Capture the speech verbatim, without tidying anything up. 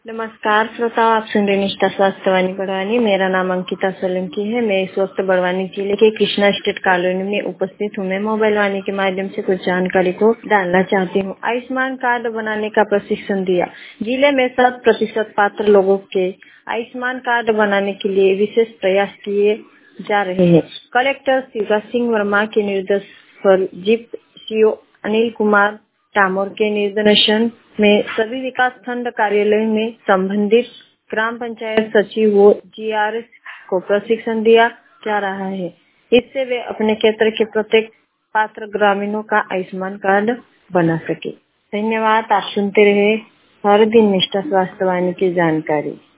नमस्कार श्रोताओ, आप सुन रहे निष्ठा स्वास्थ्य वाणी बड़वानी। मेरा नाम अंकिता सोलंकी है। मैं इस वक्त बड़वानी जिले के कृष्णा स्टेट कॉलोनी में उपस्थित हूँ। मैं मोबाइल वाणी के माध्यम से कुछ जानकारी को डालना चाहती हूँ। आयुष्मान कार्ड बनाने का प्रशिक्षण दिया। जिले में शत प्रतिशत पात्र लोगों के आयुष्मान कार्ड बनाने के लिए विशेष प्रयास किए जा रहे हैं। कलेक्टर शिवराज सिंह वर्मा के निर्देश पर जिप सीओ अनिल कुमार टामोर के निर्देशन में सभी विकास खंड कार्यालय में संबंधित ग्राम पंचायत सचिव व जीआरएस को प्रशिक्षण दिया जा रहा है। इससे वे अपने क्षेत्र के प्रत्येक पात्र ग्रामीणों का आयुष्मान कार्ड बना सके। धन्यवाद। आप सुनते रहे हर दिन निष्ठा स्वास्थ्य वाणी की जानकारी।